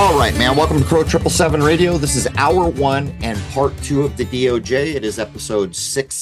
All right, man. Welcome to Crow 777 Radio. This is hour one and part two of the DOJ. It is episode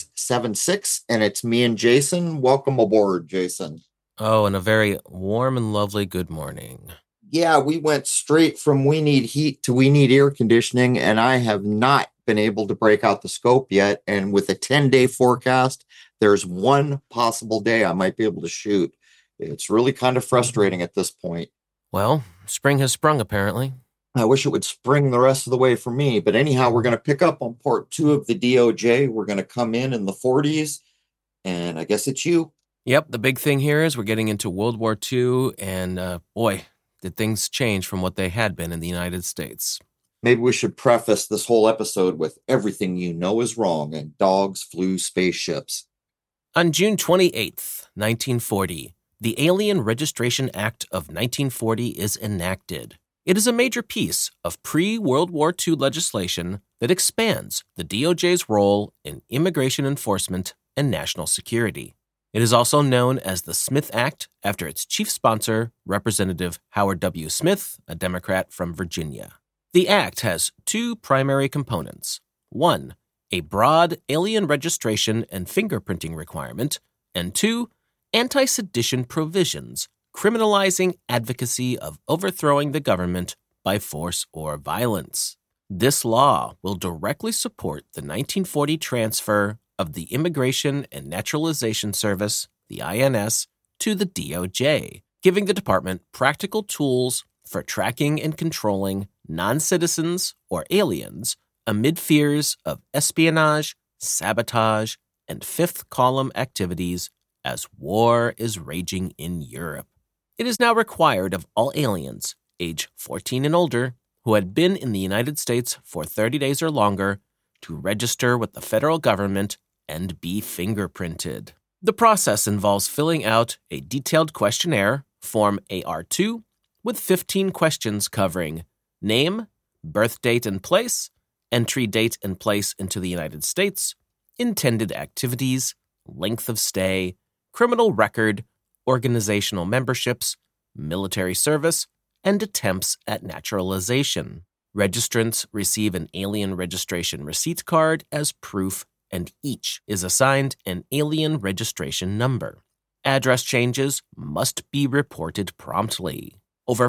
676, and it's me and Jason. Welcome aboard, Jason. Oh, and a very warm and lovely good morning. Yeah, we went straight from we need heat to we need air conditioning, and I have not been able to break out the scope yet. And with a 10-day forecast, there's one possible day I might be able to shoot. It's really kind of frustrating at this point. Well, spring has sprung, apparently. I wish it would spring the rest of the way for me. But anyhow, we're going to pick up on part two of the DOJ. We're going to come in the 40s, and I guess it's you. Yep, the big thing here is we're getting into World War II, and boy, did things change from what they had been in the United States. Maybe we should preface this whole episode with everything you know is wrong, and dogs flew spaceships. On June 28th, 1940, the Alien Registration Act of 1940 is enacted. It is a major piece of pre-World War II legislation that expands the DOJ's role in immigration enforcement and national security. It is also known as the Smith Act after its chief sponsor, Representative Howard W. Smith, a Democrat from Virginia. The act has two primary components. One, a broad alien registration and fingerprinting requirement, and two, anti-sedition provisions criminalizing advocacy of overthrowing the government by force or violence. This law will directly support the 1940 transfer of the Immigration and Naturalization Service, the INS, to the DOJ, giving the department practical tools for tracking and controlling non-citizens or aliens amid fears of espionage, sabotage, and fifth-column activities as war is raging in Europe. It is now required of all aliens, age 14 and older, who had been in the United States for 30 days or longer, to register with the federal government and be fingerprinted. The process involves filling out a detailed questionnaire, Form AR2, with 15 questions covering name, birth date and place, entry date and place into the United States, intended activities, length of stay, criminal record, organizational memberships, military service, and attempts at naturalization. Registrants receive an alien registration receipt card as proof, and each is assigned an alien registration number. Address changes must be reported promptly. Over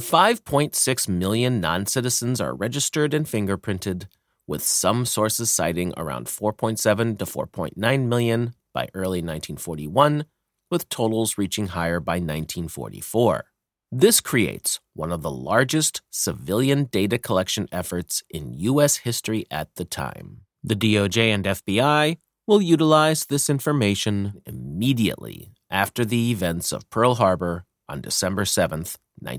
5.6 million non-citizens are registered and fingerprinted, with some sources citing around 4.7 to 4.9 million by early 1941, with totals reaching higher by 1944. This creates one of the largest civilian data collection efforts in U.S. history at the time. The DOJ and FBI will utilize this information immediately after the events of Pearl Harbor on December 7th,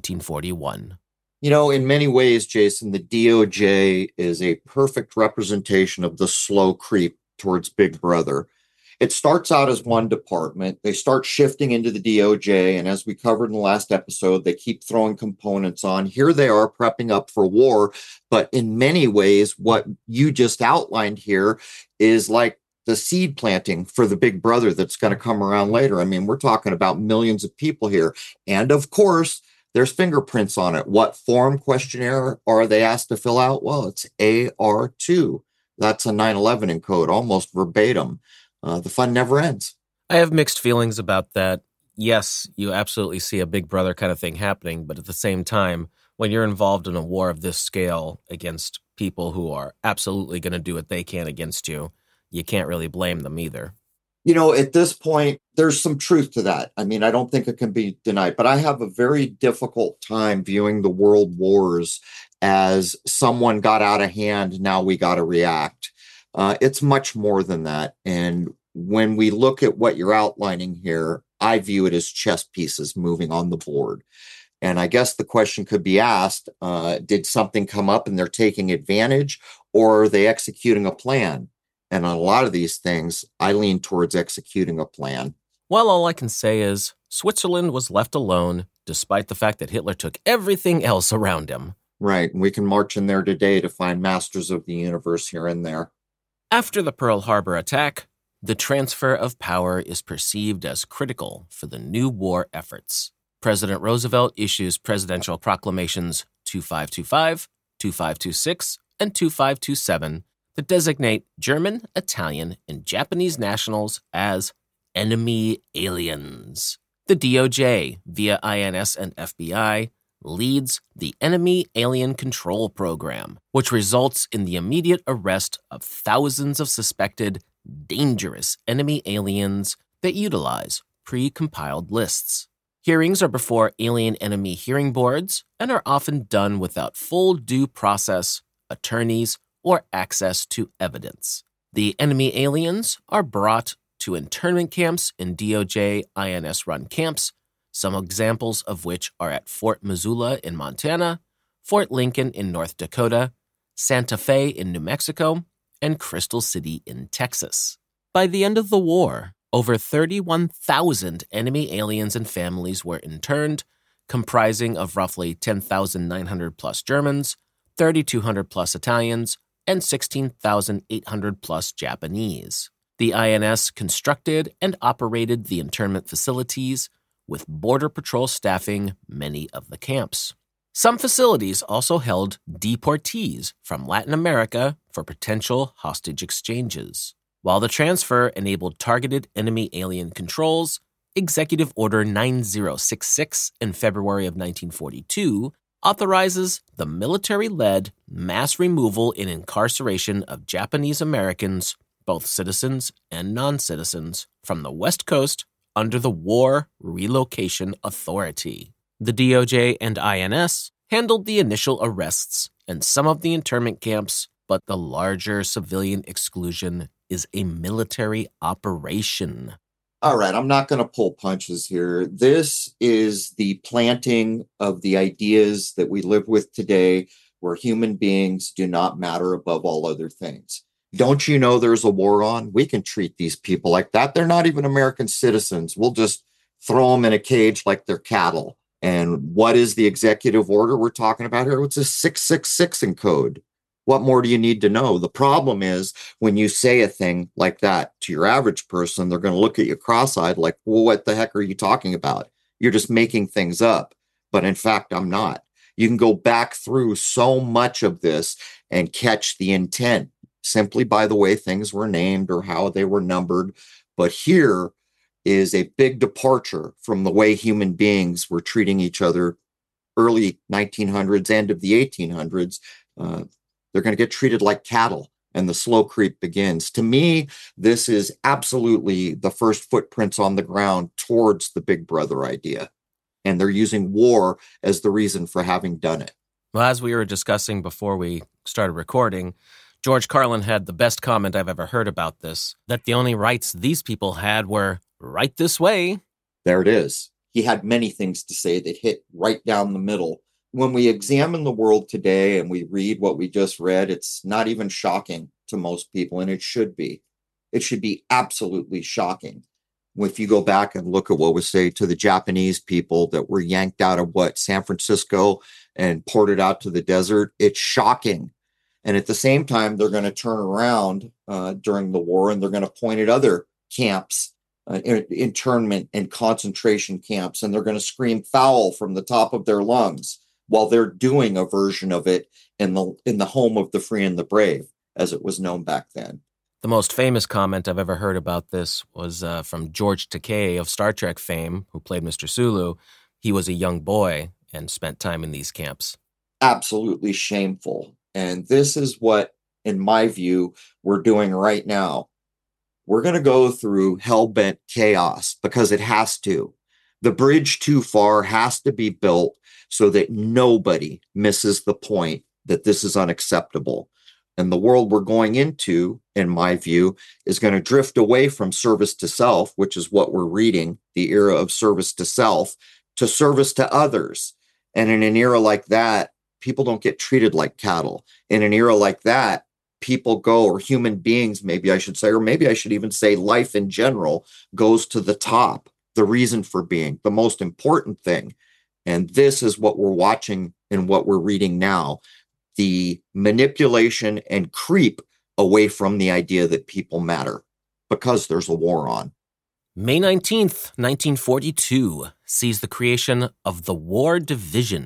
1941. You know, in many ways, Jason, the DOJ is a perfect representation of the slow creep towards Big Brother. It starts out as one department. They start shifting into the DOJ, and as we covered in the last episode, they keep throwing components on. Here they are prepping up for war, but in many ways, what you just outlined here is like the seed planting for the Big Brother that's going to come around later. I mean, we're talking about millions of people here. And of course, there's fingerprints on it. What form questionnaire are they asked to fill out? Well, it's AR2. That's a 9/11 in code, almost verbatim. The fun never ends. I have mixed feelings about that. Yes, you absolutely see a Big Brother kind of thing happening, but at the same time, when you're involved in a war of this scale against people who are absolutely going to do what they can against you, you can't really blame them either. You know, at this point, there's some truth to that. I mean, I don't think it can be denied, but I have a very difficult time viewing the world wars as someone got out of hand, now we got to react. It's much more than that. And when we look at what you're outlining here, I view it as chess pieces moving on the board. And I guess the question could be asked, did something come up and they're taking advantage, or are they executing a plan? And on a lot of these things, I lean towards executing a plan. Well, all I can say is Switzerland was left alone, despite the fact that Hitler took everything else around him. Right. And we can march in there today to find masters of the universe here and there. After the Pearl Harbor attack, the transfer of power is perceived as critical for the new war efforts. President Roosevelt issues presidential proclamations 2525, 2526, and 2527 that designate German, Italian, and Japanese nationals as enemy aliens. The DOJ, via INS and FBI, leads the Enemy Alien Control Program, which results in the immediate arrest of thousands of suspected dangerous enemy aliens that utilize pre-compiled lists. Hearings are before alien enemy hearing boards and are often done without full due process, attorneys, or access to evidence. The enemy aliens are brought to internment camps in DOJ INS-run camps, some examples of which are at Fort Missoula in Montana, Fort Lincoln in North Dakota, Santa Fe in New Mexico, and Crystal City in Texas. By the end of the war, over 31,000 enemy aliens and families were interned, comprising of roughly 10,900 plus Germans, 3,200 plus Italians, and 16,800 plus Japanese. The INS constructed and operated the internment facilities, with Border Patrol staffing many of the camps. Some facilities also held deportees from Latin America for potential hostage exchanges. While the transfer enabled targeted enemy alien controls, Executive Order 9066 in February of 1942 authorizes the military-led mass removal and incarceration of Japanese Americans, both citizens and non-citizens, from the West Coast under the War Relocation Authority. The DOJ and INS handled the initial arrests and some of the internment camps, but the larger civilian exclusion is a military operation. All right, I'm not going to pull punches here. This is the planting of the ideas that we live with today, where human beings do not matter above all other things. Don't you know there's a war on? We can treat these people like that. They're not even American citizens. We'll just throw them in a cage like they're cattle. And what is the executive order we're talking about here? It's a 666 in code. What more do you need to know? The problem is when you say a thing like that to your average person, they're going to look at you cross-eyed like, well, what the heck are you talking about? You're just making things up. But in fact, I'm not. You can go back through so much of this and catch the intent simply by the way things were named or how they were numbered. But here is a big departure from the way human beings were treating each other early 1900s, end of the 1800s. They're going to get treated like cattle, and the slow creep begins. To me, this is absolutely the first footprints on the ground towards the Big Brother idea. And they're using war as the reason for having done it. Well, as we were discussing before we started recording, George Carlin had the best comment I've ever heard about this, that the only rights these people had were right this way. There it is. He had many things to say that hit right down the middle. When we examine the world today and we read what we just read, it's not even shocking to most people, and it should be. It should be absolutely shocking. If you go back and look at what was said to the Japanese people that were yanked out of San Francisco and ported out to the desert, it's shocking. And at the same time, they're going to turn around during the war and they're going to point at other camps, internment and concentration camps, and they're going to scream foul from the top of their lungs while they're doing a version of it in the home of the free and the brave, as it was known back then. The most famous comment I've ever heard about this was from George Takei of Star Trek fame, who played Mr. Sulu. He was a young boy and spent time in these camps. Absolutely shameful. And this is what, in my view, we're doing right now. We're going to go through hell-bent chaos because it has to. The bridge too far has to be built so that nobody misses the point that this is unacceptable. And the world we're going into, in my view, is going to drift away from service to self, which is what we're reading, the era of service to self, to service to others. And in an era like that, people don't get treated like cattle. In an era like that, people go, or human beings, maybe I should say, or maybe I should even say life in general, goes to the top, the reason for being, the most important thing. And this is what we're watching and what we're reading now. The manipulation and creep away from the idea that people matter because there's a war on. May 19th, 1942 sees the creation of the War Division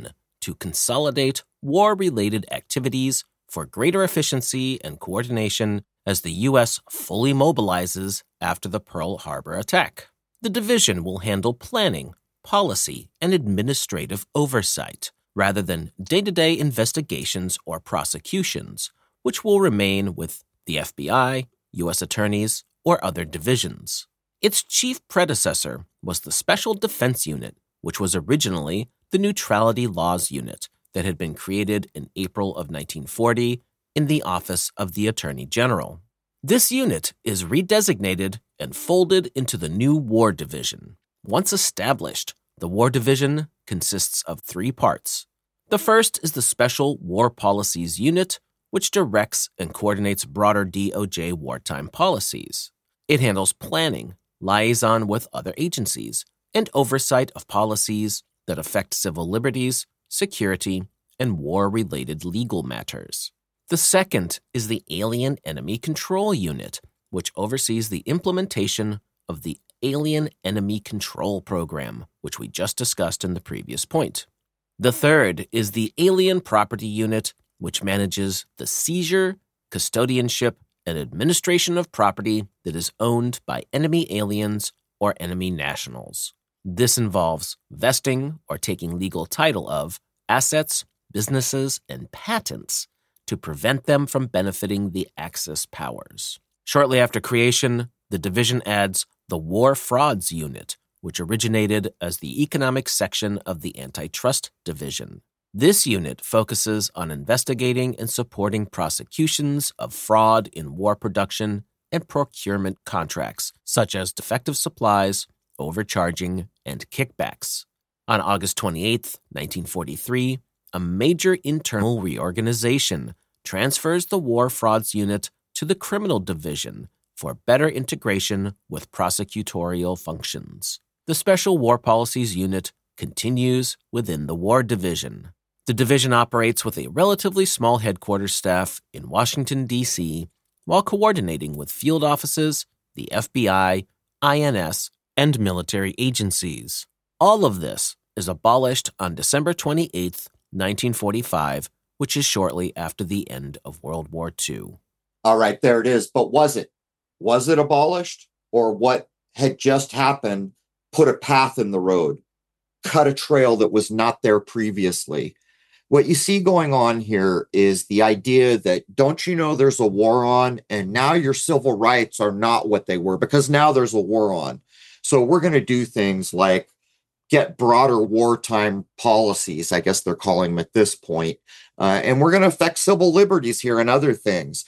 to consolidate war-related activities for greater efficiency and coordination as the U.S. fully mobilizes after the Pearl Harbor attack. The division will handle planning, policy, and administrative oversight, rather than day-to-day investigations or prosecutions, which will remain with the FBI, U.S. attorneys, or other divisions. Its chief predecessor was the Special Defense Unit, which was originally the Neutrality Laws Unit that had been created in April of 1940 in the Office of the Attorney General. This unit is redesignated and folded into the new War Division. Once established, the War Division consists of three parts. The first is the Special War Policies Unit, which directs and coordinates broader DOJ wartime policies. It handles planning, liaison with other agencies, and oversight of policies that affect civil liberties, security, and war-related legal matters. The second is the Alien Enemy Control Unit, which oversees the implementation of the Alien Enemy Control Program, which we just discussed in the previous point. The third is the Alien Property Unit, which manages the seizure, custodianship, and administration of property that is owned by enemy aliens or enemy nationals. This involves vesting or taking legal title of assets, businesses, and patents to prevent them from benefiting the Axis powers. Shortly after creation, the division adds the War Frauds Unit, which originated as the economic section of the Antitrust Division. This unit focuses on investigating and supporting prosecutions of fraud in war production and procurement contracts, such as defective supplies, overcharging, and kickbacks. On August 28, 1943, a major internal reorganization transfers the War Frauds Unit to the Criminal Division for better integration with prosecutorial functions. The Special War Policies Unit continues within the War Division. The division operates with a relatively small headquarters staff in Washington, D.C., while coordinating with field offices, the FBI, INS, and military agencies. All of this is abolished on December 28, 1945, which is shortly after the end of World War II. All right, there it is. But was it? Was it abolished? Or what had just happened put a path in the road, cut a trail that was not there previously? What you see going on here is the idea that, don't you know there's a war on, and now your civil rights are not what they were because now there's a war on. So we're going to do things like get broader wartime policies, I guess they're calling them at this point, and we're going to affect civil liberties here and other things.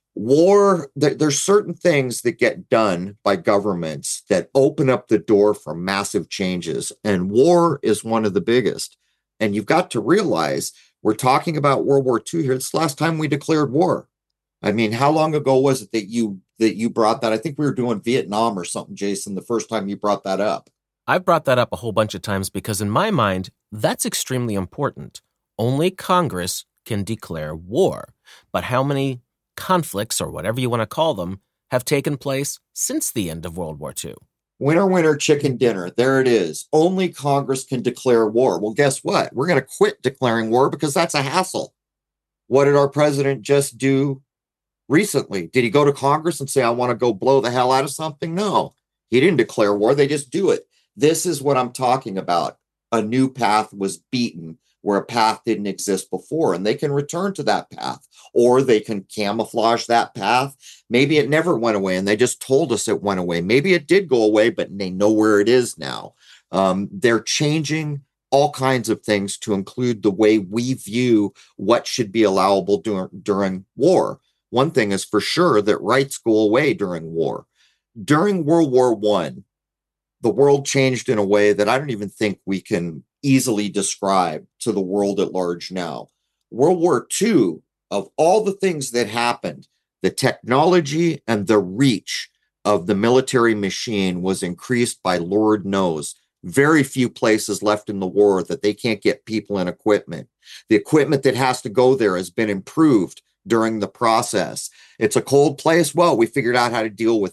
War, there's certain things that get done by governments that open up the door for massive changes, and war is one of the biggest. And you've got to realize we're talking about World War II here. It's the last time we declared war. I mean, how long ago was it that you brought that? I think we were doing Vietnam or something, Jason, the first time you brought that up. I've brought that up a whole bunch of times because in my mind, that's extremely important. Only Congress can declare war. But how many conflicts, or whatever you want to call them, have taken place since the end of World War II? Winner, winner, chicken dinner. There it is. Only Congress can declare war. Well, guess what? We're going to quit declaring war because that's a hassle. What did our president just do recently? Did he go to Congress and say, I want to go blow the hell out of something? No, he didn't declare war. They just do it. This is what I'm talking about. A new path was beaten where a path didn't exist before, and they can return to that path, or they can camouflage that path. Maybe it never went away and they just told us it went away. Maybe it did go away, but they know where it is now. They're changing all kinds of things to include the way we view what should be allowable during war. One thing is for sure that rights go away during war. During World War I, the world changed in a way that I don't even think we can easily describe to the world at large now. World War II, of all the things that happened, the technology and the reach of the military machine was increased by Lord knows. Very few places left in the war that they can't get people and equipment. The equipment that has to go there has been improved during the process. It's a cold place. Well, we figured out how to deal with that.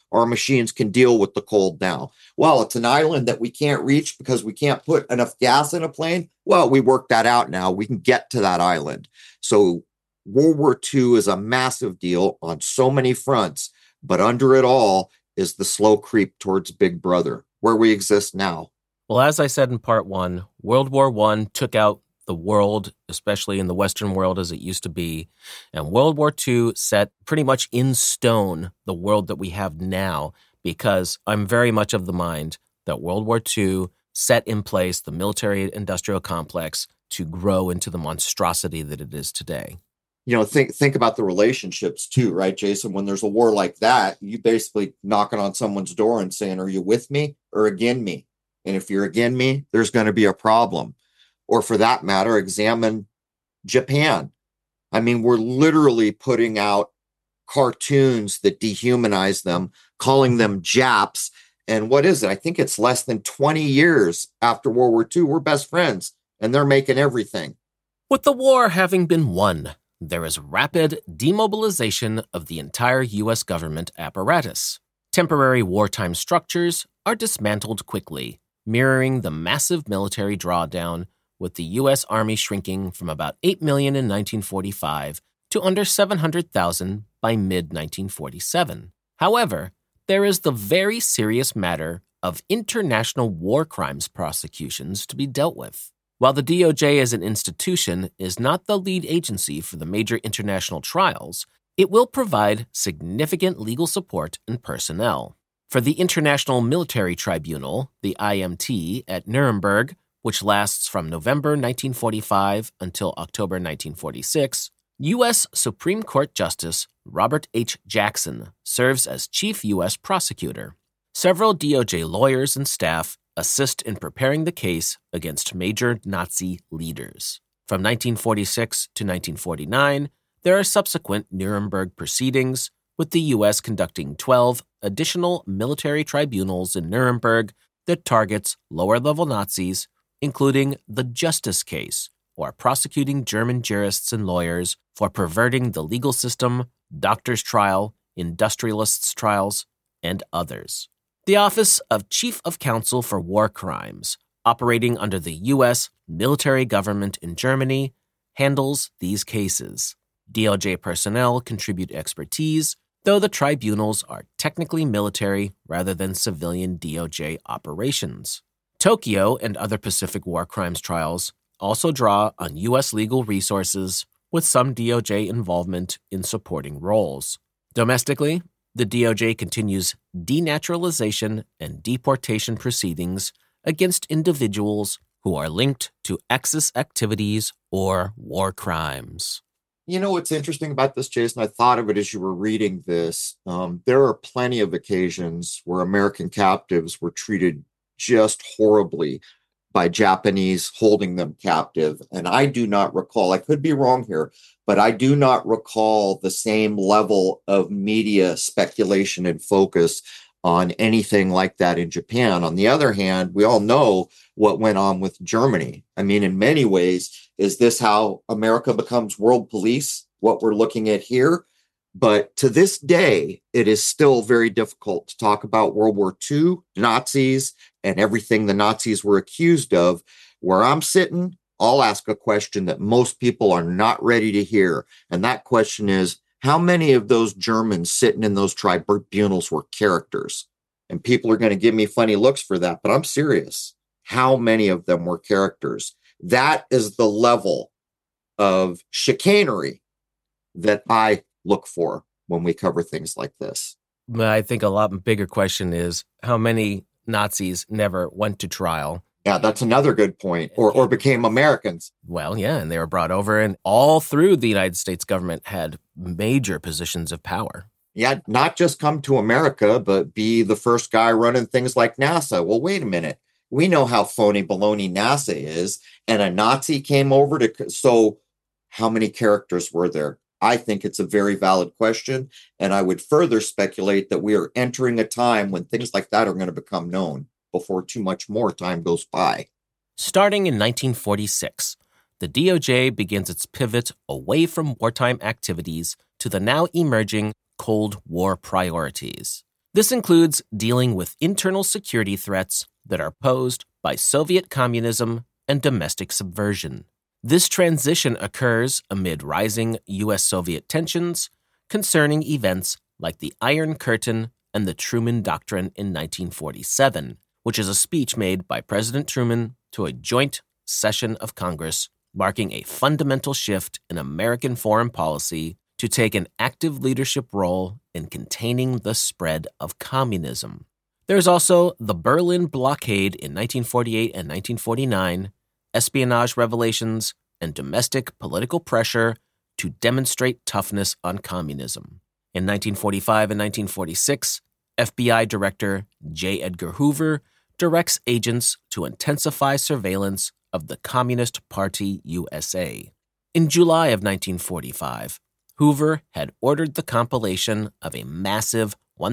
our machines can deal with the cold now. Well, it's an island that we can't reach because we can't put enough gas in a plane. Well, we worked that out now. We can get to that island. So World War II is a massive deal on so many fronts, but under it all is the slow creep towards Big Brother, where we exist now. Well, as I said in part one, World War I took out the world, especially in the Western world as it used to be. And World War II set pretty much in stone the world that we have now, because I'm very much of the mind that World War II set in place the military-industrial complex to grow into the monstrosity that it is today. Think about the relationships too, right, Jason? When there's a war like that, you basically knocking on someone's door and saying, are you with me or against me? And if you're against me, there's going to be a problem. Or for that matter, examine Japan. I mean, we're literally putting out cartoons that dehumanize them, calling them Japs. And what is it? I think it's less than 20 years after World War II. We're best friends, and they're making everything. With the war having been won, there is rapid demobilization of the entire U.S. government apparatus. Temporary wartime structures are dismantled quickly, mirroring the massive military drawdown, with the U.S. Army shrinking from about 8 million in 1945 to under 700,000 by mid-1947. However, there is the very serious matter of international war crimes prosecutions to be dealt with. While the DOJ as an institution is not the lead agency for the major international trials, it will provide significant legal support and personnel. For the International Military Tribunal, the IMT, at Nuremberg, which lasts from November 1945 until October 1946, U.S. Supreme Court Justice Robert H. Jackson serves as chief U.S. prosecutor. Several DOJ lawyers and staff assist in preparing the case against major Nazi leaders. From 1946 to 1949, there are subsequent Nuremberg proceedings, with the U.S. conducting 12 additional military tribunals in Nuremberg that targets lower-level Nazis, including the Justice Case, or prosecuting German jurists and lawyers for perverting the legal system, doctors' trial, industrialists' trials, and others. The Office of Chief of Counsel for War Crimes, operating under the U.S. military government in Germany, handles these cases. DOJ personnel contribute expertise, though the tribunals are technically military rather than civilian DOJ operations. Tokyo and other Pacific war crimes trials also draw on U.S. legal resources, with some DOJ involvement in supporting roles. Domestically, the DOJ continues denaturalization and deportation proceedings against individuals who are linked to Axis activities or war crimes. You know what's interesting about this, Jason? I thought of it as you were reading this. There are plenty of occasions where American captives were treated just horribly by Japanese holding them captive. And I do not recall, I could be wrong here, but I do not recall the same level of media speculation and focus on anything like that in Japan. On the other hand, we all know what went on with Germany. I mean, in many ways, is this how America becomes world police, what we're looking at here? But to this day, it is still very difficult to talk about World War II, Nazis, and everything the Nazis were accused of. Where I'm sitting, I'll ask a question that most people are not ready to hear. And that question is, how many of those Germans sitting in those tribunals were characters? And people are going to give me funny looks for that, but I'm serious. How many of them were characters? That is the level of chicanery that I look for when we cover things like this. But I think a lot bigger question is, how many Nazis never went to trial? Yeah, that's another good point. Or became Americans. Well, yeah, and they were brought over, and all through the United States government had major positions of power. Yeah, not just come to America, but be the first guy running things like NASA. Well, wait a minute. We know how phony baloney NASA is, and a Nazi came over to... So how many characters were there? I think it's a very valid question, and I would further speculate that we are entering a time when things like that are going to become known before too much more time goes by. Starting in 1946, the DOJ begins its pivot away from wartime activities to the now emerging Cold War priorities. This includes dealing with internal security threats that are posed by Soviet communism and domestic subversion. This transition occurs amid rising U.S.-Soviet tensions concerning events like the Iron Curtain and the Truman Doctrine in 1947, which is a speech made by President Truman to a joint session of Congress, marking a fundamental shift in American foreign policy to take an active leadership role in containing the spread of communism. There's also the Berlin blockade in 1948 and 1949, espionage revelations, and domestic political pressure to demonstrate toughness on communism. In 1945 and 1946, FBI Director J. Edgar Hoover directs agents to intensify surveillance of the Communist Party USA. In July of 1945, Hoover had ordered the compilation of a massive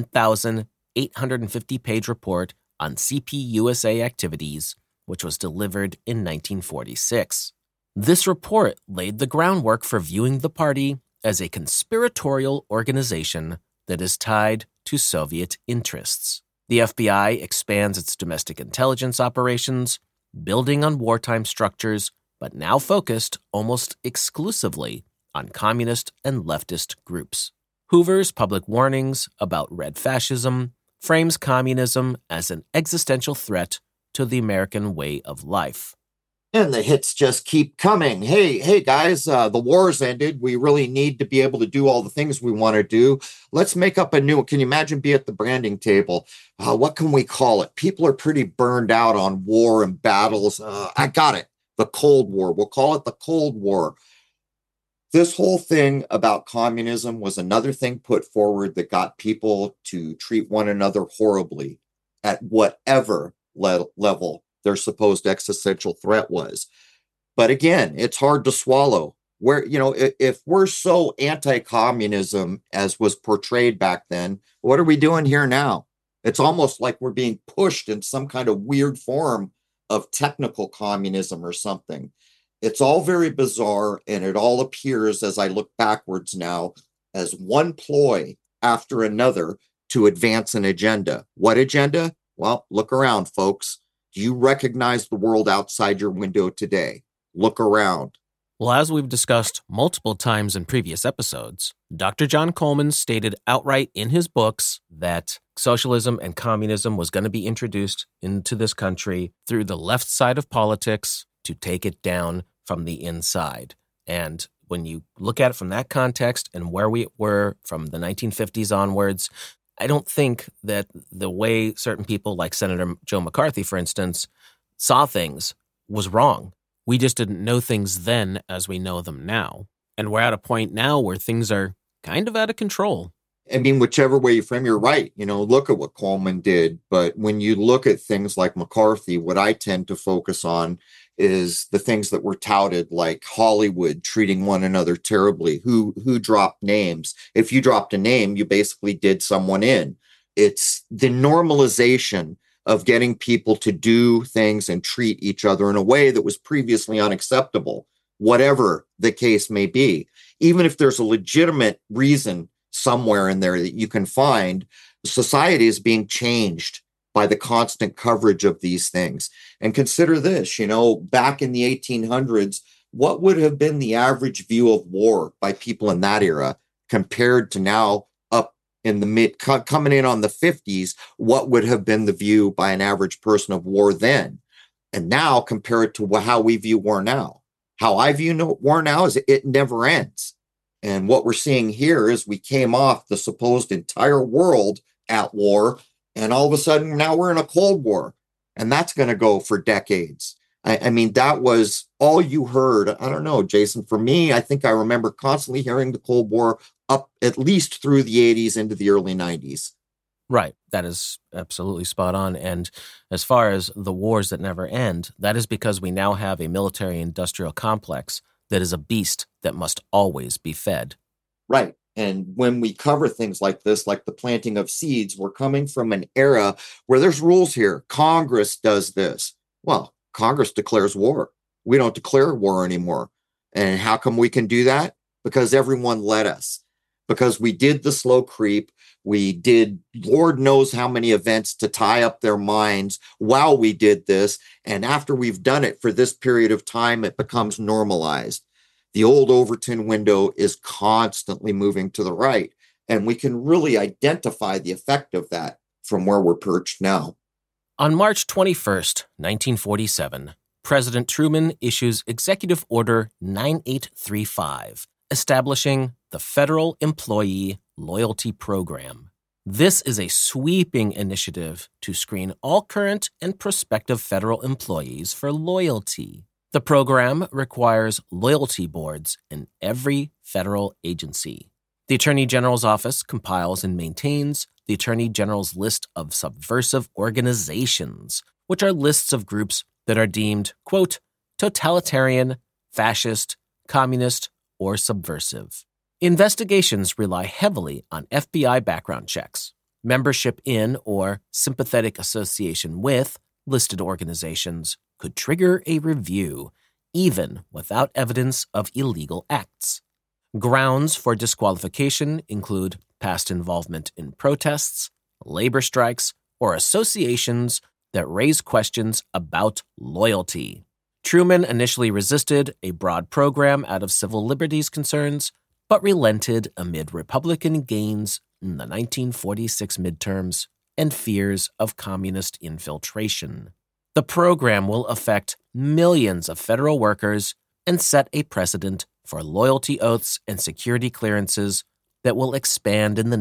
1,850-page report on CPUSA activities, which was delivered in 1946. This report laid the groundwork for viewing the party as a conspiratorial organization that is tied to Soviet interests. The FBI expands its domestic intelligence operations, building on wartime structures, but now focused almost exclusively on communist and leftist groups. Hoover's public warnings about red fascism frames communism as an existential threat to the American way of life. And the hits just keep coming. Hey, guys, the war's ended. We really need to be able to do all the things we want to do. Let's make up a new one. Can you imagine be at the branding table? What can we call it? People are pretty burned out on war and battles. I got it. The Cold War. We'll call it the Cold War. This whole thing about communism was another thing put forward that got people to treat one another horribly at whatever level their supposed existential threat was. But again, it's hard to swallow. If we're so anti-communism as was portrayed back then, what are we doing here now? It's almost like we're being pushed in some kind of weird form of technical communism or something. It's all very bizarre, and it all appears, as I look backwards now, as one ploy after another to advance an agenda. What agenda? Well, look around, folks. Do you recognize the world outside your window today? Look around. Well, as we've discussed multiple times in previous episodes, Dr. John Coleman stated outright in his books that socialism and communism was going to be introduced into this country through the left side of politics to take it down from the inside. And when you look at it from that context and where we were from the 1950s onwards, I don't think that the way certain people like Senator Joe McCarthy, for instance, saw things was wrong. We just didn't know things then as we know them now. And we're at a point now where things are kind of out of control. I mean, whichever way you frame, you're right. Look at what Coleman did. But when you look at things like McCarthy, what I tend to focus on is the things that were touted, like Hollywood treating one another terribly. Who dropped names? If you dropped a name, you basically did someone in. It's the normalization of getting people to do things and treat each other in a way that was previously unacceptable, whatever the case may be. Even if there's a legitimate reason somewhere in there that you can find, society is being changed by the constant coverage of these things. And consider this, back in the 1800s, what would have been the average view of war by people in that era compared to now up in the coming in on the 50s, what would have been the view by an average person of war then? And now compare it to how we view war now. How I view war now is it never ends. And what we're seeing here is we came off the supposed entire world at war, and all of a sudden now we're in a Cold War, and that's going to go for decades. I mean, that was all you heard. I don't know, Jason, for me, I think I remember constantly hearing the Cold War up at least through the 80s into the early 90s. Right. That is absolutely spot on. And as far as the wars that never end, that is because we now have a military-industrial complex that is a beast that must always be fed. Right. And when we cover things like this, like the planting of seeds, we're coming from an era where there's rules here. Congress does this. Well, Congress declares war. We don't declare war anymore. And how come we can do that? Because everyone let us. Because we did the slow creep. We did Lord knows how many events to tie up their minds while we did this. And after we've done it for this period of time, it becomes normalized. The old Overton window is constantly moving to the right. And we can really identify the effect of that from where we're perched now. On March 21st, 1947, President Truman issues Executive Order 9835, establishing the Federal Employee Loyalty Program. This is a sweeping initiative to screen all current and prospective federal employees for loyalty. The program requires loyalty boards in every federal agency. The Attorney General's office compiles and maintains the Attorney General's list of subversive organizations, which are lists of groups that are deemed, quote, totalitarian, fascist, communist, or subversive. Investigations rely heavily on FBI background checks. Membership in or sympathetic association with listed organizations could trigger a review, even without evidence of illegal acts. Grounds for disqualification include past involvement in protests, labor strikes, or associations that raise questions about loyalty. Truman initially resisted a broad program out of civil liberties concerns, but relented amid Republican gains in the 1946 midterms and fears of communist infiltration. The program will affect millions of federal workers and set a precedent for loyalty oaths and security clearances that will expand in the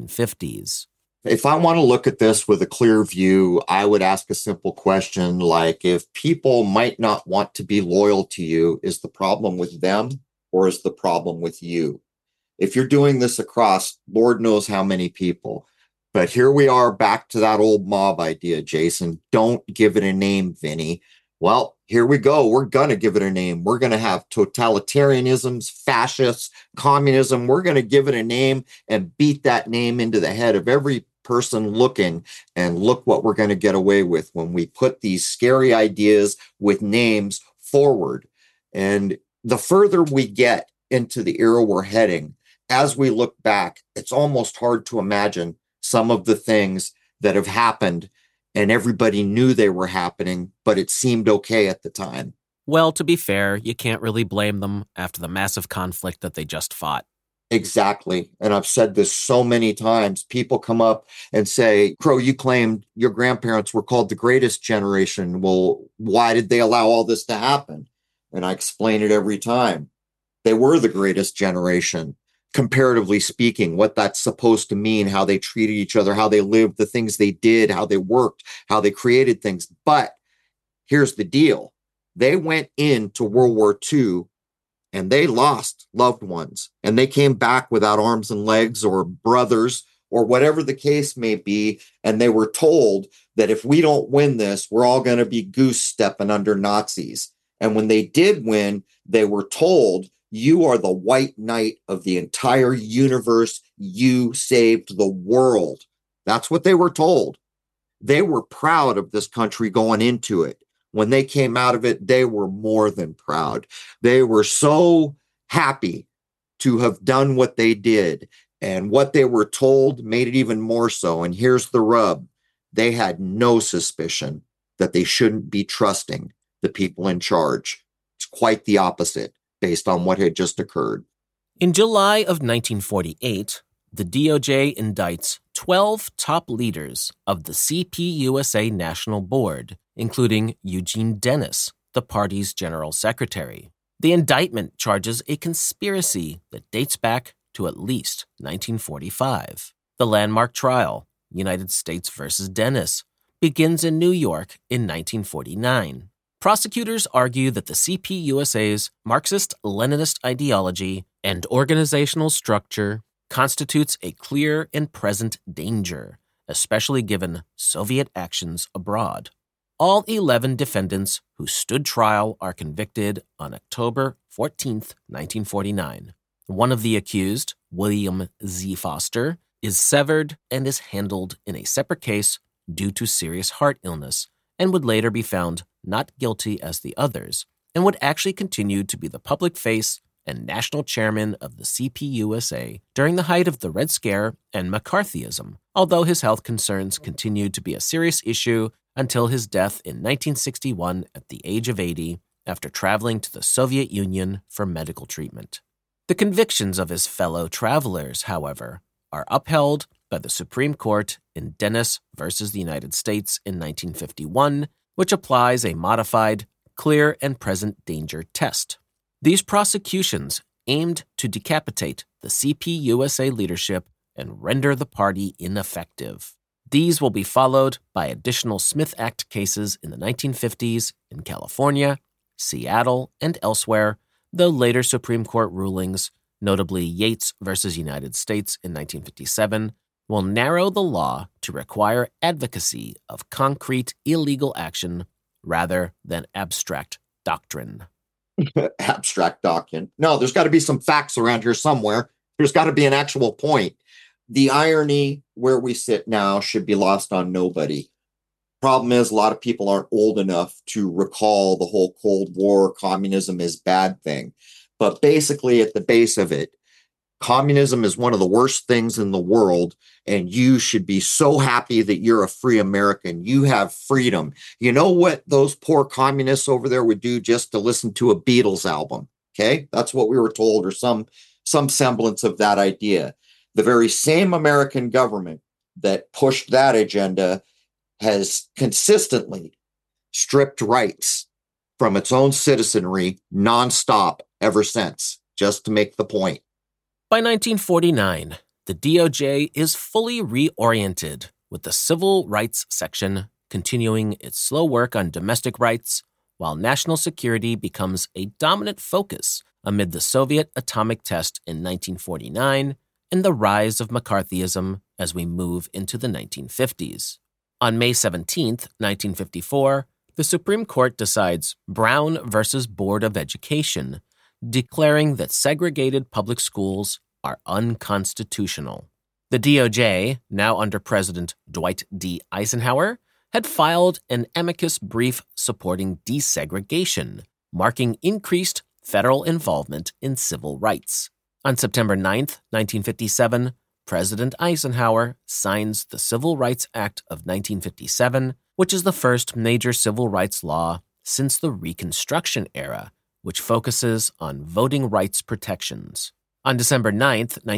1950s. If I want to look at this with a clear view, I would ask a simple question like, if people might not want to be loyal to you, is the problem with them or is the problem with you? If you're doing this across Lord knows how many people, but here we are back to that old mob idea, Jason. Don't give it a name, Vinny. Well, here we go. We're going to give it a name. We're going to have totalitarianisms, fascists, communism. We're going to give it a name and beat that name into the head of every person looking, and look what we're going to get away with when we put these scary ideas with names forward. And the further we get into the era we're heading, as we look back, it's almost hard to imagine some of the things that have happened and everybody knew they were happening, but it seemed okay at the time. Well, to be fair, you can't really blame them after the massive conflict that they just fought. Exactly. And I've said this so many times. People come up and say, Crow, you claimed your grandparents were called the greatest generation. Well, why did they allow all this to happen? And I explain it every time. They were the greatest generation, comparatively speaking, what that's supposed to mean, how they treated each other, how they lived, the things they did, how they worked, how they created things. But here's the deal. They went into World War II and they lost loved ones, and they came back without arms and legs or brothers or whatever the case may be. And they were told that if we don't win this, we're all going to be goose stepping under Nazis. And when they did win, they were told, you are the white knight of the entire universe. You saved the world. That's what they were told. They were proud of this country going into it. When they came out of it, they were more than proud. They were so happy to have done what they did. And what they were told made it even more so. And here's the rub. They had no suspicion that they shouldn't be trusting the people in charge. It's quite the opposite based on what had just occurred. In July of 1948, the DOJ indicts 12 top leaders of the CPUSA National Board, including Eugene Dennis, the party's general secretary. The indictment charges a conspiracy that dates back to at least 1945. The landmark trial, United States versus Dennis, begins in New York in 1949. Prosecutors argue that the CPUSA's Marxist-Leninist ideology and organizational structure constitutes a clear and present danger, especially given Soviet actions abroad. All 11 defendants who stood trial are convicted on October 14, 1949. One of the accused, William Z. Foster, is severed and is handled in a separate case due to serious heart illness, and would later be found not guilty as the others, and would actually continue to be the public face and national chairman of the CPUSA during the height of the Red Scare and McCarthyism, although his health concerns continued to be a serious issue until his death in 1961 at the age of 80 after traveling to the Soviet Union for medical treatment. The convictions of his fellow travelers, however, are upheld by the Supreme Court in Dennis versus the United States in 1951, which applies a modified clear and present danger test. These prosecutions aimed to decapitate the CPUSA leadership and render the party ineffective. These will be followed by additional Smith Act cases in the 1950s in California, Seattle, and elsewhere, though later Supreme Court rulings, notably Yates versus United States in 1957, will narrow the law to require advocacy of concrete illegal action rather than abstract doctrine. Abstract doctrine. No, there's got to be some facts around here somewhere. There's got to be an actual point. The irony where we sit now should be lost on nobody. Problem is, a lot of people aren't old enough to recall the whole Cold War, communism is bad thing. But basically, at the base of it, communism is one of the worst things in the world, and you should be so happy that you're a free American. You have freedom. You know what those poor communists over there would do just to listen to a Beatles album? Okay, that's what we were told, or some semblance of that idea. The very same American government that pushed that agenda has consistently stripped rights from its own citizenry nonstop ever since, just to make the point. By 1949, the DOJ is fully reoriented, with the Civil Rights Section continuing its slow work on domestic rights, while national security becomes a dominant focus amid the Soviet atomic test in 1949 and the rise of McCarthyism as we move into the 1950s. On May 17, 1954, the Supreme Court decides Brown versus Board of Education, declaring that segregated public schools are unconstitutional. The DOJ, now under President Dwight D. Eisenhower, had filed an amicus brief supporting desegregation, marking increased federal involvement in civil rights. On September 9, 1957, President Eisenhower signs the Civil Rights Act of 1957, which is the first major civil rights law since the Reconstruction era, which focuses on voting rights protections. On December 9,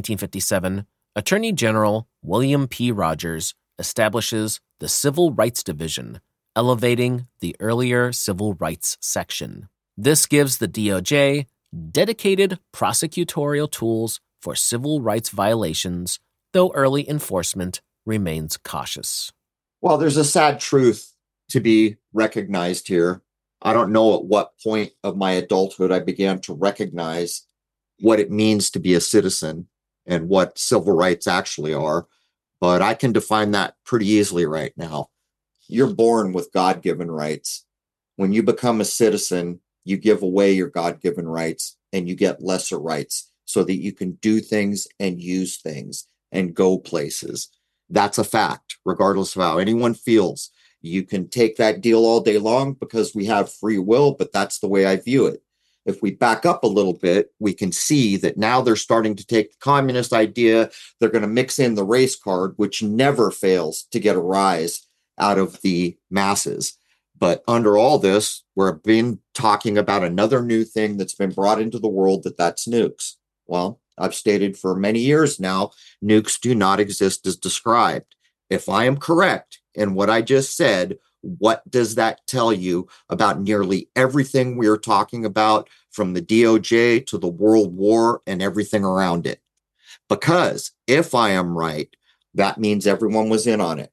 1957, Attorney General William P. Rogers establishes the Civil Rights Division, elevating the earlier Civil Rights Section. This gives the DOJ dedicated prosecutorial tools for civil rights violations, though early enforcement remains cautious. Well, there's a sad truth to be recognized here. I don't know at what point of my adulthood I began to recognize what it means to be a citizen and what civil rights actually are, but I can define that pretty easily right now. You're born with God-given rights. When you become a citizen, you give away your God-given rights and you get lesser rights so that you can do things and use things and go places. That's a fact, regardless of how anyone feels. You can take that deal all day long because we have free will, but that's the way I view it. If we back up a little bit, we can see that now they're starting to take the communist idea. They're going to mix in the race card, which never fails to get a rise out of the masses. But under all this, we've been talking about another new thing that's been brought into the world, that's nukes. Well, I've stated for many years now, nukes do not exist as described. If I am correct in what I just said, what does that tell you about nearly everything we are talking about, from the DOJ to the World War and everything around it? Because if I am right, that means everyone was in on it.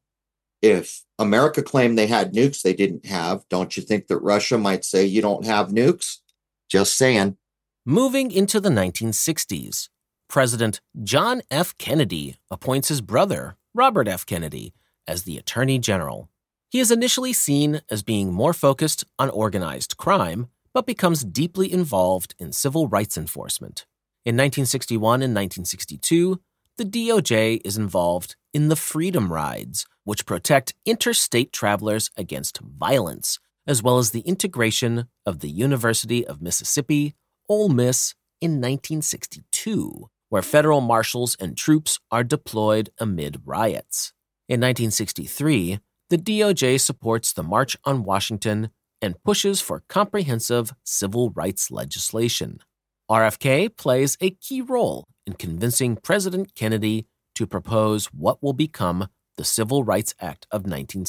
If America claimed they had nukes they didn't have, don't you think that Russia might say you don't have nukes? Just saying. Moving into the 1960s, President John F. Kennedy appoints his brother, Robert F. Kennedy, as the Attorney General. He is initially seen as being more focused on organized crime, but becomes deeply involved in civil rights enforcement. In 1961 and 1962, the DOJ is involved in the Freedom Rides, which protect interstate travelers against violence, as well as the integration of the University of Mississippi, Ole Miss, in 1962, where federal marshals and troops are deployed amid riots. In 1963, the DOJ supports the March on Washington and pushes for comprehensive civil rights legislation. RFK plays a key role in convincing President Kennedy to propose what will become the Civil Rights Act of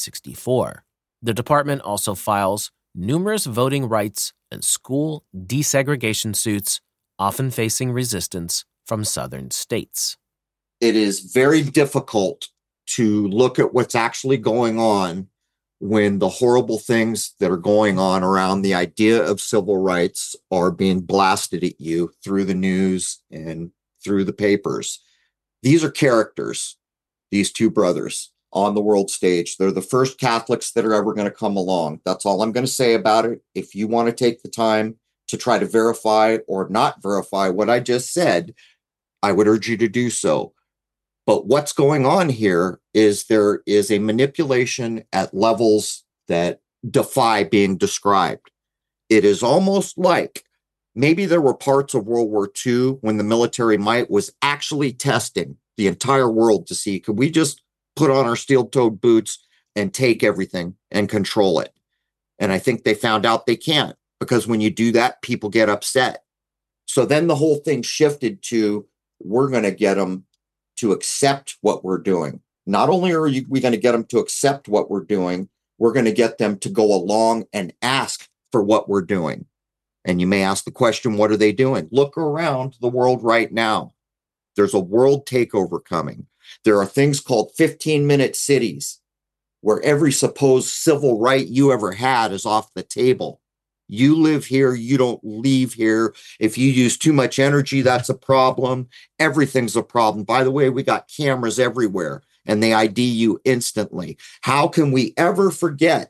1964. The department also files numerous voting rights and school desegregation suits, often facing resistance from southern states. It is very difficult to look at what's actually going on when the horrible things that are going on around the idea of civil rights are being blasted at you through the news and through the papers. These are characters, these two brothers on the world stage. They're the first Catholics that are ever going to come along. That's all I'm going to say about it. If you want to take the time to try to verify or not verify what I just said, I would urge you to do so. But what's going on here is there is a manipulation at levels that defy being described. It is almost like maybe there were parts of World War II when the military might was actually testing the entire world to see, could we just put on our steel-toed boots and take everything and control it? And I think they found out they can't, because when you do that, people get upset. So then the whole thing shifted to, we're going to get them to accept what we're doing. Not only are we going to get them to accept what we're doing, we're going to get them to go along and ask for what we're doing. And you may ask the question, what are they doing? Look around the world right now. There's a world takeover coming. There are things called 15-minute cities where every supposed civil right you ever had is off the table. You live here, you don't leave here. If you use too much energy, that's a problem. Everything's a problem. By the way, we got cameras everywhere and they ID you instantly. How can we ever forget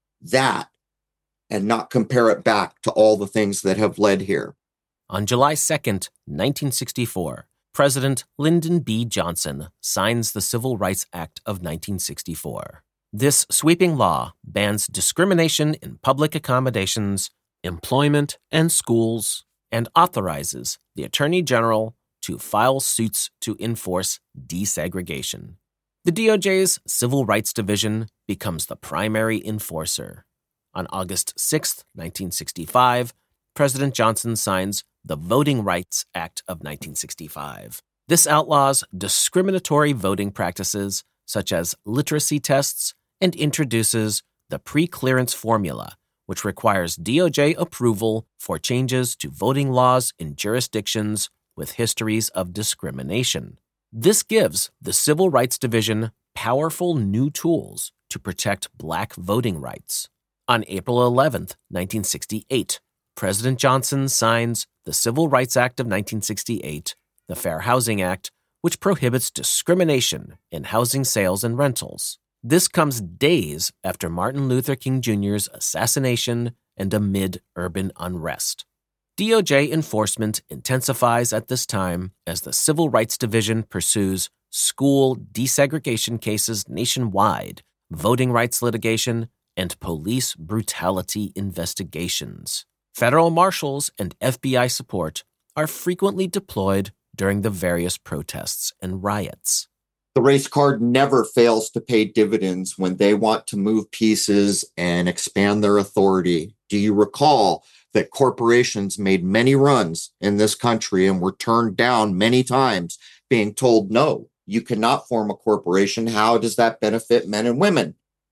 that and not compare it back to all the things that have led here? On July 2nd, 1964, President Lyndon B. Johnson signs the Civil Rights Act of 1964. This sweeping law bans discrimination in public accommodations, employment, and schools, and authorizes the Attorney General to file suits to enforce desegregation. The DOJ's Civil Rights Division becomes the primary enforcer. On August 6, 1965, President Johnson signs the Voting Rights Act of 1965. This outlaws discriminatory voting practices such as literacy tests and introduces the pre-clearance formula, which requires DOJ approval for changes to voting laws in jurisdictions with histories of discrimination. This gives the Civil Rights Division powerful new tools to protect Black voting rights. On April 11, 1968, President Johnson signs the Civil Rights Act of 1968, the Fair Housing Act, which prohibits discrimination in housing sales and rentals. This comes days after Martin Luther King Jr.'s assassination and amid urban unrest. DOJ enforcement intensifies at this time as the Civil Rights Division pursues school desegregation cases nationwide, voting rights litigation, and police brutality investigations. Federal marshals and FBI support are frequently deployed during the various protests and riots. The race card never fails to pay dividends when they want to move pieces and expand their authority. Do you recall that corporations made many runs in this country and were turned down many times, being told, no, you cannot form a corporation. How does that benefit men and women?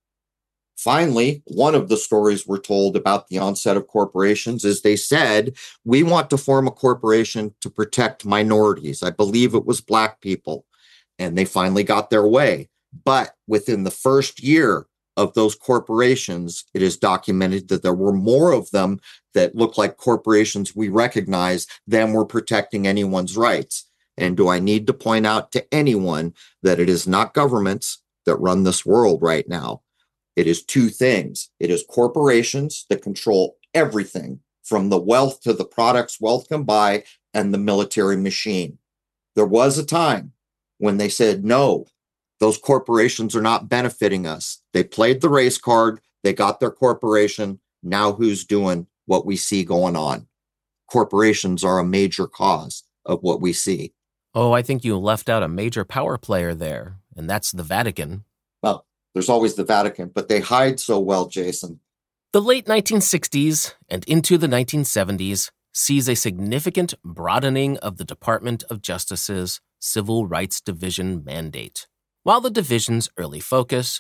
Finally, one of the stories we're told about the onset of corporations is they said, we want to form a corporation to protect minorities. I believe it was Black people. And they finally got their way. But within the first year of those corporations, it is documented that there were more of them that looked like corporations we recognize than were protecting anyone's rights. And do I need to point out to anyone that it is not governments that run this world right now? It is two things. It is corporations that control everything from the wealth to the products wealth can buy and the military machine. There was a time when they said, no, those corporations are not benefiting us. They played the race card. They got their corporation. Now who's doing what we see going on? corporations are a major cause of what we see. Oh, I think you left out a major power player there, and that's the Vatican. Well, there's always the Vatican, but they hide so well, Jason. The late 1960s and into the 1970s sees a significant broadening of the Department of Justice's Civil Rights Division mandate. While the division's early focus,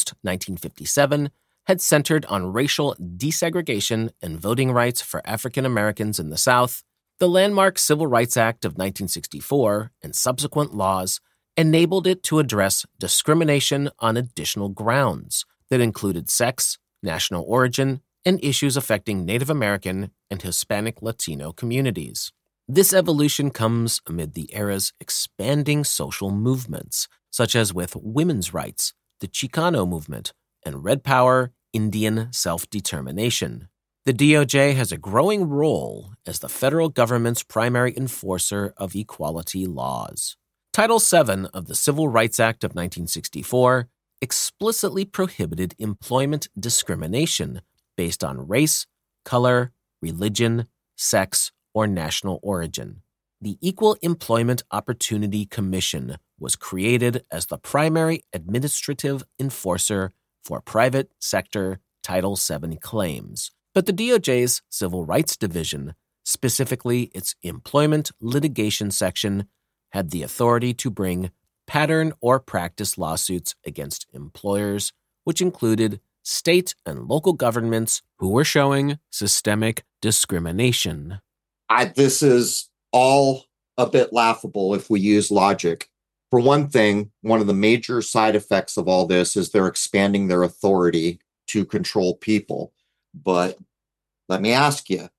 post-1957, had centered on racial desegregation and voting rights for African Americans in the South, the landmark Civil Rights Act of 1964 and subsequent laws enabled it to address discrimination on additional grounds that included sex, national origin, and issues affecting Native American and Hispanic Latino communities. This evolution comes amid the era's expanding social movements, such as with women's rights, the Chicano movement, and Red Power, Indian self-determination. The DOJ has a growing role as the federal government's primary enforcer of equality laws. Title VII of the Civil Rights Act of 1964 explicitly prohibited employment discrimination based on race, color, religion, sex, or national origin. The Equal Employment Opportunity Commission was created as the primary administrative enforcer for private sector Title VII claims. But the DOJ's Civil Rights Division, specifically its Employment Litigation Section, had the authority to bring pattern or practice lawsuits against employers, which included state and local governments who were showing systemic discrimination. This is all a bit laughable if we use logic. For one thing, one of the major side effects of all this is they're expanding their authority to control people. But let me ask you,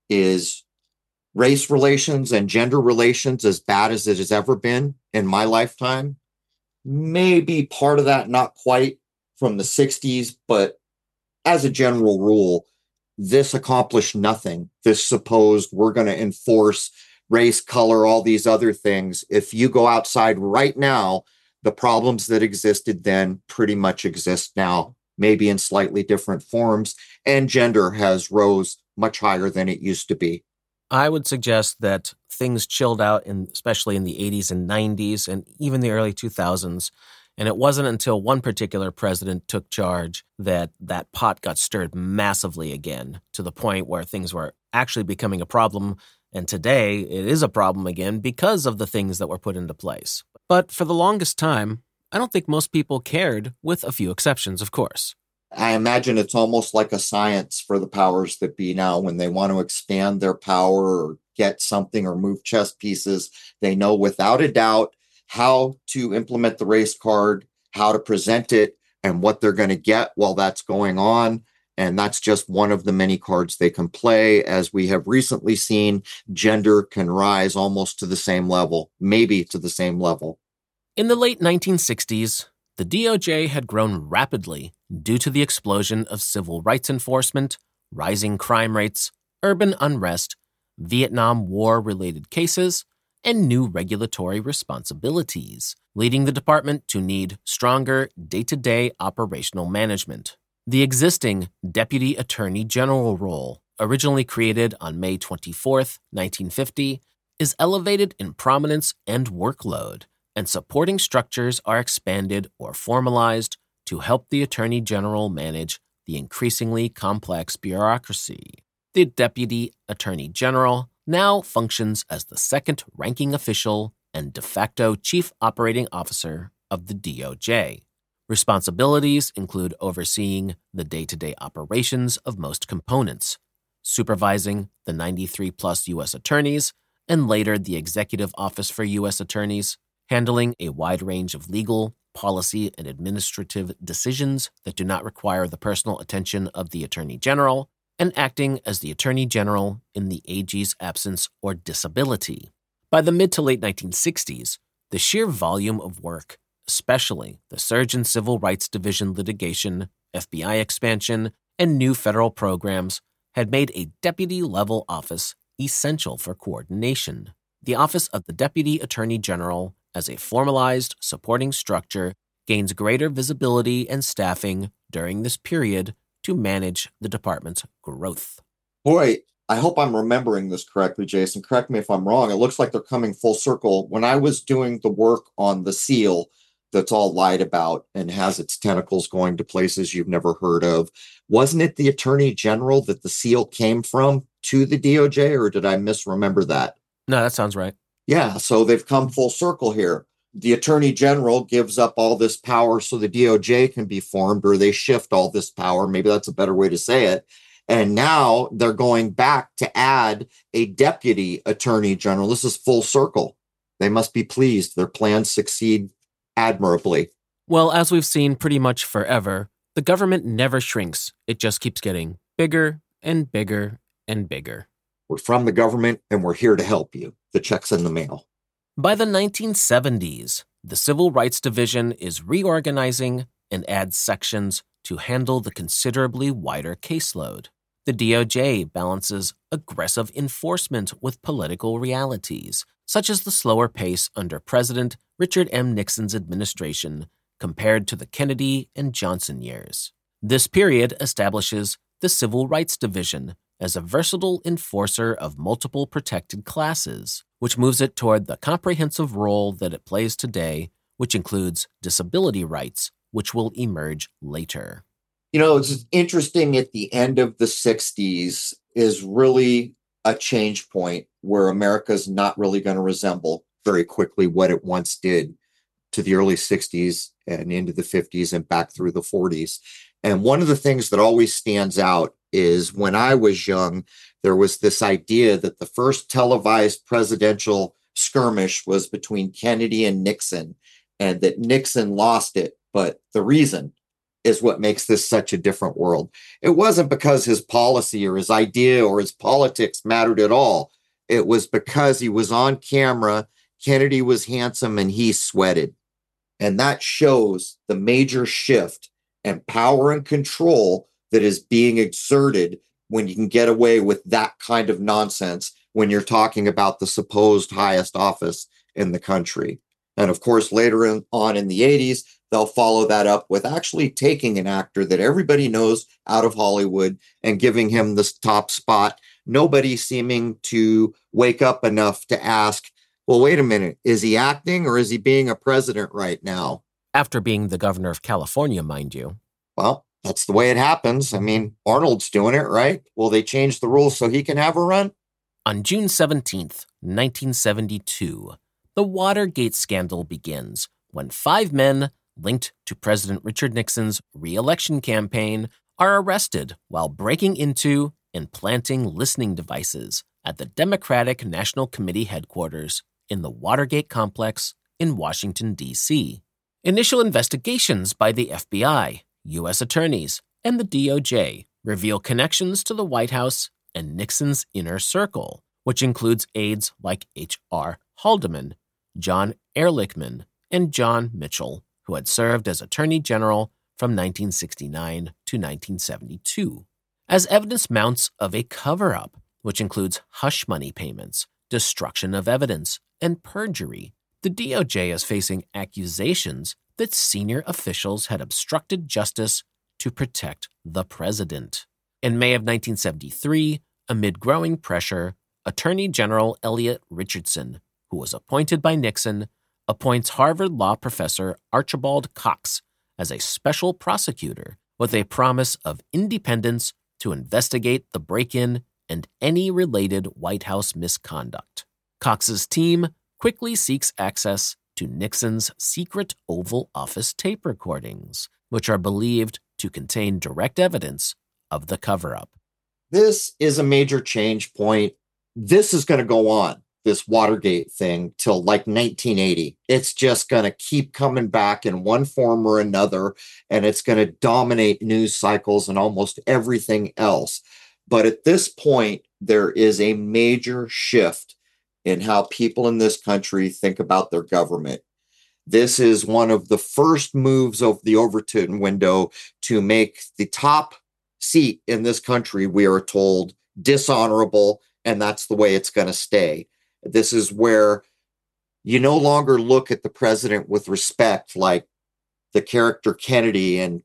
is race relations and gender relations as bad as it has ever been in my lifetime? Maybe part of that, not quite from the 60s, but as a general rule, this accomplished nothing. This supposed we're going to enforce race, color, all these other things. If you go outside right now, the problems that existed then pretty much exist now, maybe in slightly different forms, and gender has rose much higher than it used to be. I would suggest that things chilled out, especially in the 80s and 90s and even the early 2000s. And it wasn't until one particular president took charge that that pot got stirred massively again, to the point where things were actually becoming a problem. And today it is a problem again because of the things that were put into place. But for the longest time, I don't think most people cared, with a few exceptions, of course. I imagine it's almost like a science for the powers that be now. When they want to expand their power or get something or move chess pieces, they know without a doubt how to implement the race card, how to present it, and what they're going to get while that's going on. And that's just one of the many cards they can play. As we have recently seen, gender can rise almost to the same level, maybe to the same level. In the late 1960s, the DOJ had grown rapidly due to the explosion of civil rights enforcement, rising crime rates, urban unrest, Vietnam War-related cases, and new regulatory responsibilities, leading the department to need stronger day-to-day operational management. The existing Deputy Attorney General role, originally created on May 24, 1950, is elevated in prominence and workload, and supporting structures are expanded or formalized to help the Attorney General manage the increasingly complex bureaucracy. The Deputy Attorney General now functions as the second-ranking official and de facto Chief Operating Officer of the DOJ. Responsibilities include overseeing the day-to-day operations of most components, supervising the 93-plus U.S. attorneys, and later the Executive Office for U.S. Attorneys, handling a wide range of legal, policy, and administrative decisions that do not require the personal attention of the Attorney General, and acting as the Attorney General in the AG's absence or disability. By the mid to late 1960s, the sheer volume of work, especially the surge in Civil Rights Division litigation, FBI expansion, and new federal programs, had made a deputy-level office essential for coordination. The Office of the Deputy Attorney General, as a formalized supporting structure, gains greater visibility and staffing during this period to manage the department's growth. Boy, I hope I'm remembering this correctly, Jason. Correct me if I'm wrong. It looks like they're coming full circle. When I was doing the work on the seal that's all lied about and has its tentacles going to places you've never heard of, wasn't it the Attorney General that the seal came from to the DOJ, or did I misremember that? No, that sounds right. Yeah, so they've come full circle here. The Attorney General gives up all this power so the DOJ can be formed, or they shift all this power. Maybe that's a better way to say it. And now they're going back to add a deputy attorney general. This is full circle. They must be pleased. Their plans succeed admirably. Well, as we've seen pretty much forever, the government never shrinks. It just keeps getting bigger and bigger and bigger. We're from the government and we're here to help you. The check's in the mail. By the 1970s, the Civil Rights Division is reorganizing and adds sections to handle the considerably wider caseload. The DOJ balances aggressive enforcement with political realities, such as the slower pace under President Richard M. Nixon's administration compared to the Kennedy and Johnson years. This period establishes the Civil Rights Division as a versatile enforcer of multiple protected classes, which moves it toward the comprehensive role that it plays today, which includes disability rights, which will emerge later. You know, it's interesting at the end of the 60s is really a change point where America's not really going to resemble very quickly what it once did to the early 60s and into the 50s and back through the 40s. And one of the things that always stands out is when I was young, there was this idea that the first televised presidential skirmish was between Kennedy and Nixon, and that Nixon lost it. But the reason is what makes this such a different world. It wasn't because his policy or his idea or his politics mattered at all. It was because he was on camera, Kennedy was handsome, and he sweated. And that shows the major shift and power and control that is being exerted when you can get away with that kind of nonsense when you're talking about the supposed highest office in the country. And of course, later on in the 80s, they'll follow that up with actually taking an actor that everybody knows out of Hollywood and giving him this top spot. Nobody seeming to wake up enough to ask, well, wait a minute, is he acting or is he being a president right now? After being the governor of California, mind you. Well, that's the way it happens. I mean, Arnold's doing it, right? Will they change the rules so he can have a run? On June 17th, 1972, the Watergate scandal begins when 5 men linked to President Richard Nixon's re-election campaign are arrested while breaking into and planting listening devices at the Democratic National Committee headquarters in the Watergate complex in Washington, D.C. Initial investigations by the FBI, U.S. attorneys, and the DOJ reveal connections to the White House and Nixon's inner circle, which includes aides like H.R. Haldeman, John Ehrlichman, and John Mitchell, who had served as Attorney General from 1969 to 1972. As evidence mounts of a cover-up, which includes hush money payments, destruction of evidence, and perjury, the DOJ is facing accusations that senior officials had obstructed justice to protect the president. In May of 1973, amid growing pressure, Attorney General Elliot Richardson, who was appointed by Nixon, appoints Harvard Law professor Archibald Cox as a special prosecutor with a promise of independence to investigate the break-in and any related White House misconduct. Cox's team quickly seeks access to Nixon's secret Oval Office tape recordings, which are believed to contain direct evidence of the cover-up. This is a major change point. This is going to go on, this Watergate thing, till like 1980. It's just going to keep coming back in one form or another, and it's going to dominate news cycles and almost everything else. But at this point, there is a major shift in how people in this country think about their government. This is one of the first moves of the Overton window to make the top seat in this country, we are told, dishonorable, and that's the way it's going to stay. This is where you no longer look at the president with respect like the character Kennedy and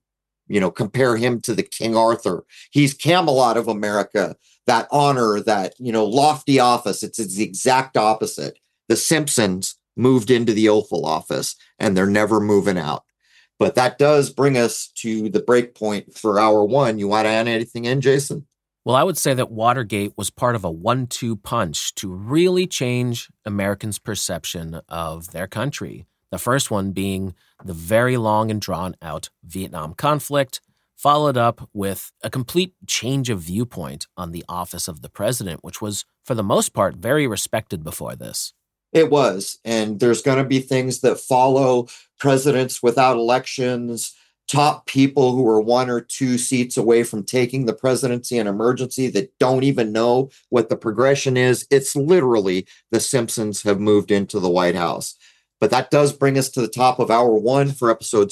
compare him to the King Arthur. He's Camelot of America, that honor, that, lofty office. It's the exact opposite. The Simpsons moved into the Oval Office and they're never moving out. But that does bring us to the break point for hour one. You want to add anything in, Jason? Well, I would say that Watergate was part of a 1-2 punch to really change Americans' perception of their country. The first one being the very long and drawn-out Vietnam conflict, followed up with a complete change of viewpoint on the office of the president, which was, for the most part, very respected before this. It was. And there's going to be things that follow: presidents without elections, top people who are 1 or 2 seats away from taking the presidency in emergency that don't even know what the progression is. It's literally the Simpsons have moved into the White House. But that does bring us to the top of hour one for episode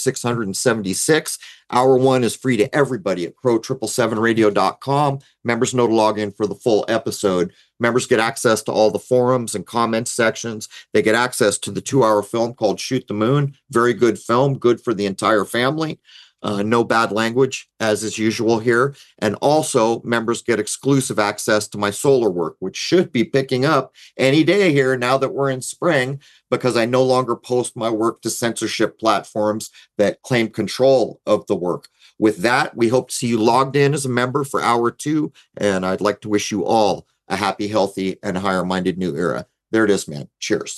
676. Hour one is free to everybody at pro777radio.com. Members know to log in for the full episode. Members get access to all the forums and comments sections. They get access to the 2-hour film called Shoot the Moon. Very good film, good for the entire family. No bad language, as is usual here. And also, members get exclusive access to my solar work, which should be picking up any day here now that we're in spring, because I no longer post my work to censorship platforms that claim control of the work. With that, we hope to see you logged in as a member for hour two, and I'd like to wish you all a happy, healthy, and higher-minded new era. There it is, man. Cheers.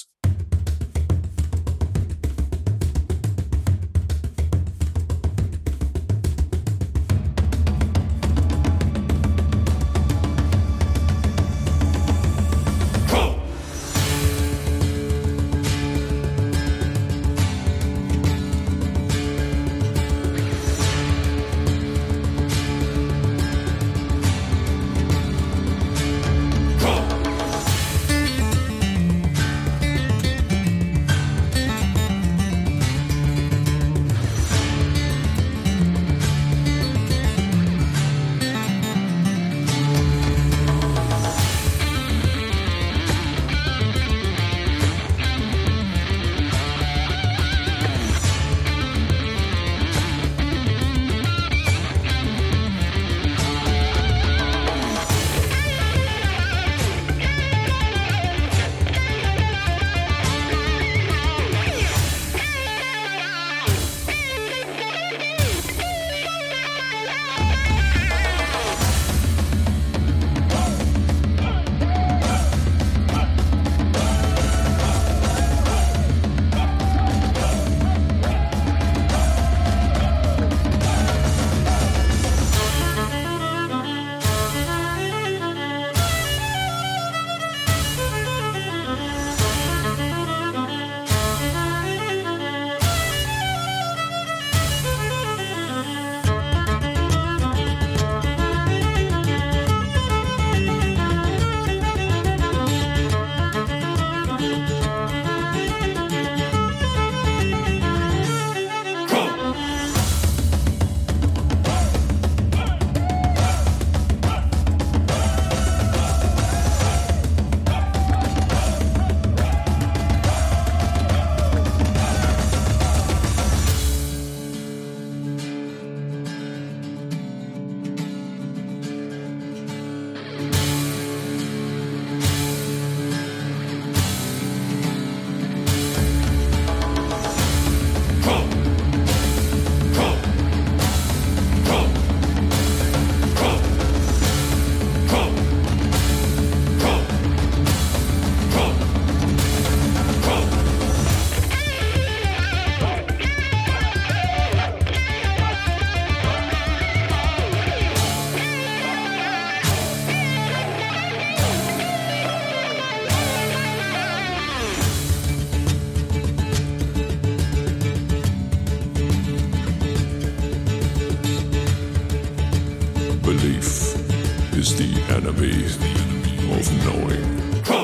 Belief is the enemy of knowing.